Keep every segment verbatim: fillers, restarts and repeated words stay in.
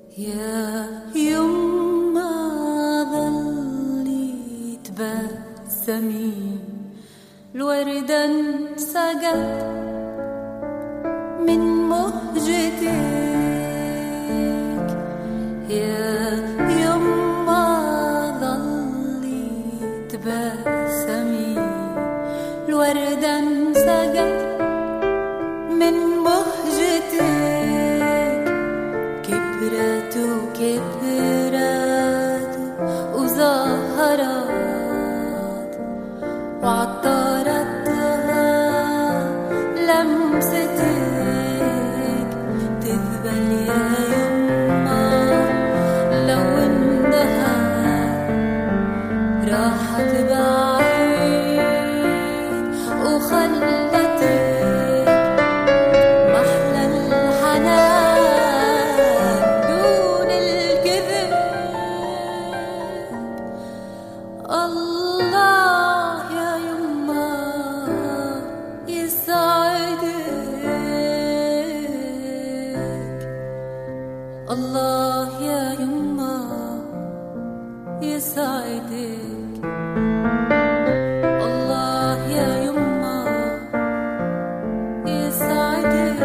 يا يما ظلي تبسمي الوردة انسجت من مهجتك. يا يما ظلي تبسمي الوردة انسجت من مهجتك. كبرت وكبرت وظهرت وعطرتها لمستك. تذبل يا يما لو انها راحت بعيد وخلتك محلى الحنان دون الكذب. الله يا يما يسعدك. الله يا يما يسعدك. الله يا يما يسعدك.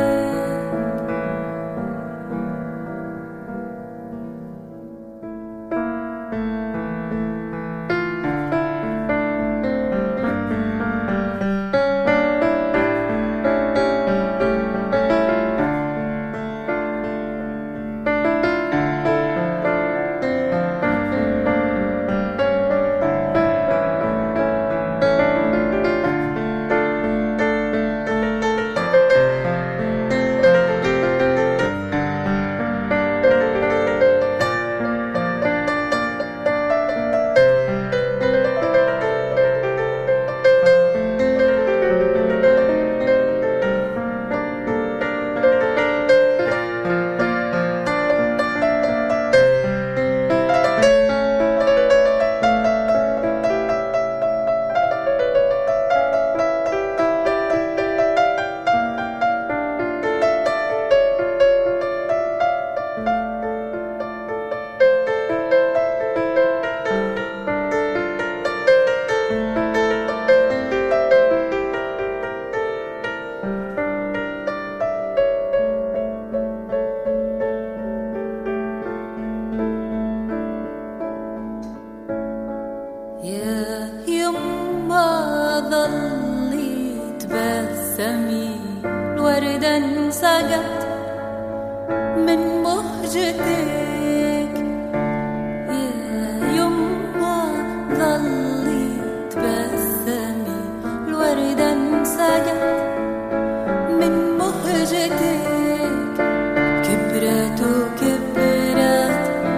يا يما ظلي تبسمي الوردة انسجت من مهجتك. يا يما ظلي تبسمي الوردة انسجت من مهجتك. كبرت وكبرت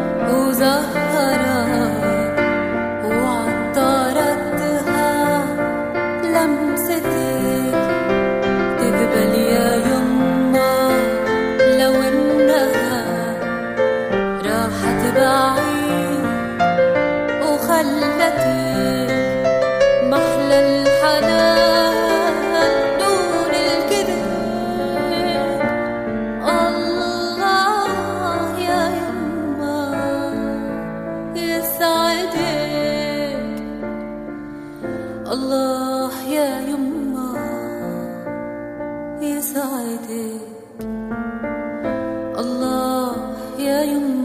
وظهرت وعطرتها لمستك. تذبل يا يما لو انها راحت بعيد وخلتك محلى الحنان دون الكذب. الله يا يما يسعدك. الله يا يما يسعدك. الله يا يما